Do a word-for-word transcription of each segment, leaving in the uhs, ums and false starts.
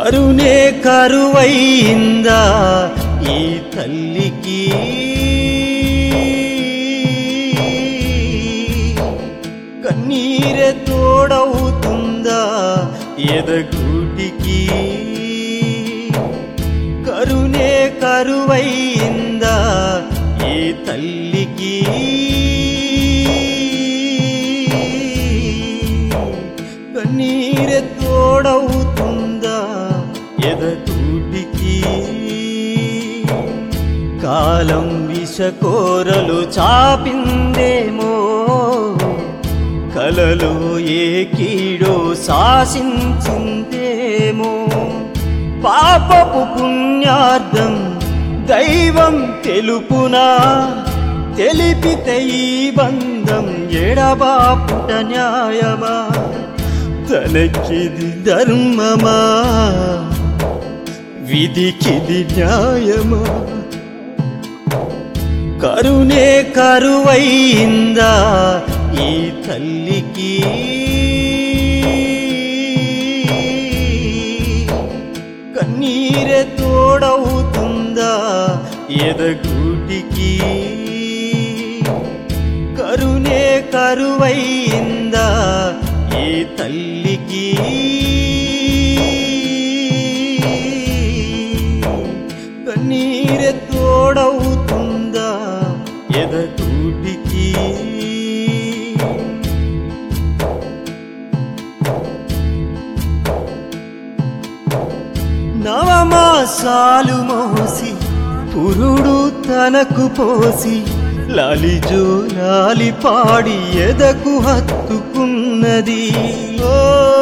కరుణే కరువైందా ఈ తల్లికి, కన్నీరే తోడవుతుందా ఎదగూటికి. కరుణే కరువైందా ఈ తల్లికి, కన్నీరే తోడవుతుందా ఎదగూటికి. కాలం విషకోరలు చాపిందేమో, కలలో ఏ కీడో శాసించిందేమో. పాపపు పుణ్యార్థం దైవం తెలుపునా, తెలిపితే ఈ బంధం ఎడబాపుట న్యాయమా? తనకిది ధర్మమా, విధికిది న్యాయమా? కరుణే కరువైందా ఈ తల్లికి, కన్నీరే తోడవుతుందా ఎదగూటికి. కరుణే కరువైందా ఈ తల్లికి, కన్నీరే తోడవుతుందా ఎదగూటికి. నవమాసాలు మోసి పురుడు తనకు పోసి, లాలిజో లాలి పాడి ఎదకు హత్తుకున్నది. ఓ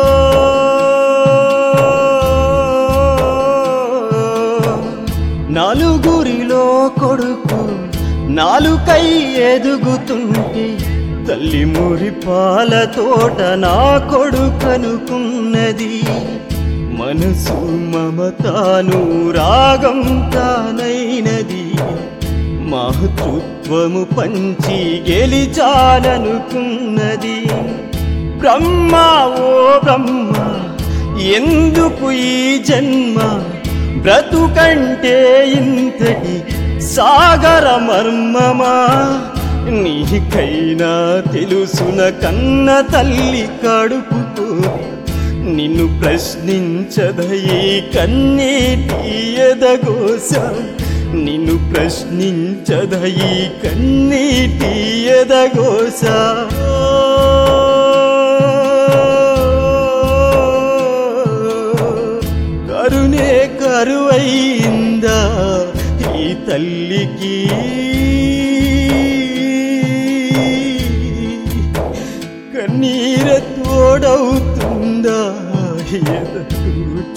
నలుగురిలో కొడుకు నాలుకై ఎదుగుతుంటే, తల్లి మురి పాల తోట నా కొడుకనుకున్నది. మనసు మమతాను రాగం తానైనది, మాతృత్వము పంచి గెలిచాలనుకున్నది. బ్రహ్మ ఓ బ్రహ్మ, ఎందుకు ఈ జన్మ? బ్రతుకంటే ఇంతటి సాగర మర్మమా? నీకైనా తెలుసున కన్న తల్లి కడుపుతో, నిన్ను ప్రశ్నించదయి కన్నీటి ఎదగోస. నిన్ను ప్రశ్నించదయి కన్నీటి ఎదగోస. కరుణే కరువైందా ఈ తల్లికి, కన్నీరే తోడవుతుందా ఎదగూటికి.